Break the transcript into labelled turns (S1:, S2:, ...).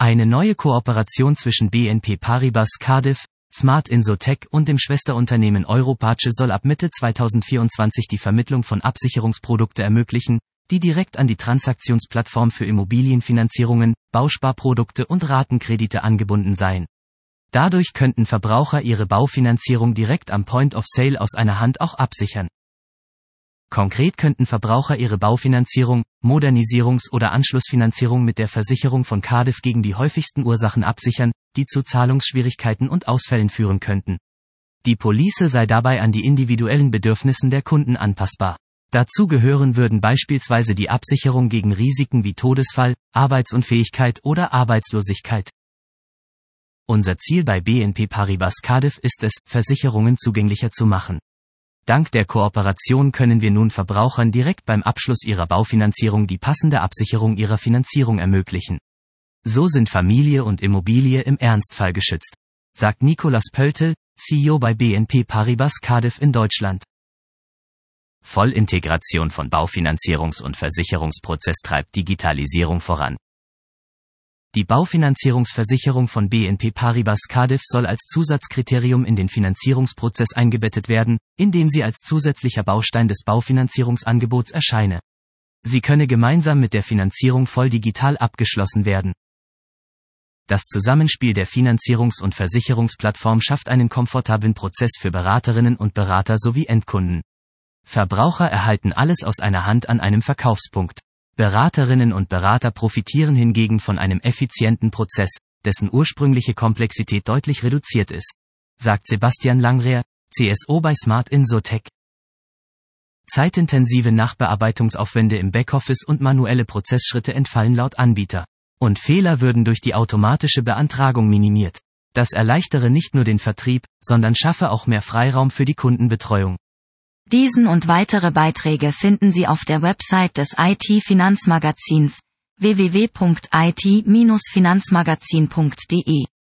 S1: Eine neue Kooperation zwischen BNP Paribas Cardiff, Smart Insotech und dem Schwesterunternehmen Europace soll ab Mitte 2024 die Vermittlung von Absicherungsprodukte ermöglichen, die direkt an die Transaktionsplattform für Immobilienfinanzierungen, Bausparprodukte und Ratenkredite angebunden seien. Dadurch könnten Verbraucher ihre Baufinanzierung direkt am Point of Sale aus einer Hand auch absichern. Konkret könnten Verbraucher ihre Baufinanzierung, Modernisierungs- oder Anschlussfinanzierung mit der Versicherung von Cardiff gegen die häufigsten Ursachen absichern, die zu Zahlungsschwierigkeiten und Ausfällen führen könnten. Die Police sei dabei an die individuellen Bedürfnissen der Kunden anpassbar. Dazu gehören würden beispielsweise die Absicherung gegen Risiken wie Todesfall, Arbeitsunfähigkeit oder Arbeitslosigkeit. Unser Ziel bei BNP Paribas Cardiff ist es, Versicherungen zugänglicher zu machen. Dank der Kooperation können wir nun Verbrauchern direkt beim Abschluss ihrer Baufinanzierung die passende Absicherung ihrer Finanzierung ermöglichen. So sind Familie und Immobilie im Ernstfall geschützt, sagt Nicolas Pöltl, CEO bei BNP Paribas Cardiff in Deutschland. Vollintegration von Baufinanzierungs- und Versicherungsprozess treibt Digitalisierung voran. Die Baufinanzierungsversicherung von BNP Paribas Cardiff soll als Zusatzkriterium in den Finanzierungsprozess eingebettet werden, indem sie als zusätzlicher Baustein des Baufinanzierungsangebots erscheine. Sie könne gemeinsam mit der Finanzierung voll digital abgeschlossen werden. Das Zusammenspiel der Finanzierungs- und Versicherungsplattform schafft einen komfortablen Prozess für Beraterinnen und Berater sowie Endkunden. Verbraucher erhalten alles aus einer Hand an einem Verkaufspunkt. Beraterinnen und Berater profitieren hingegen von einem effizienten Prozess, dessen ursprüngliche Komplexität deutlich reduziert ist, sagt Sebastian Langrehr, CSO bei Smart Insotech. Zeitintensive Nachbearbeitungsaufwände im Backoffice und manuelle Prozessschritte entfallen laut Anbieter. Und Fehler würden durch die automatische Beantragung minimiert. Das erleichtere nicht nur den Vertrieb, sondern schaffe auch mehr Freiraum für die Kundenbetreuung.
S2: Diesen und weitere Beiträge finden Sie auf der Website des IT-Finanzmagazins www.it-finanzmagazin.de.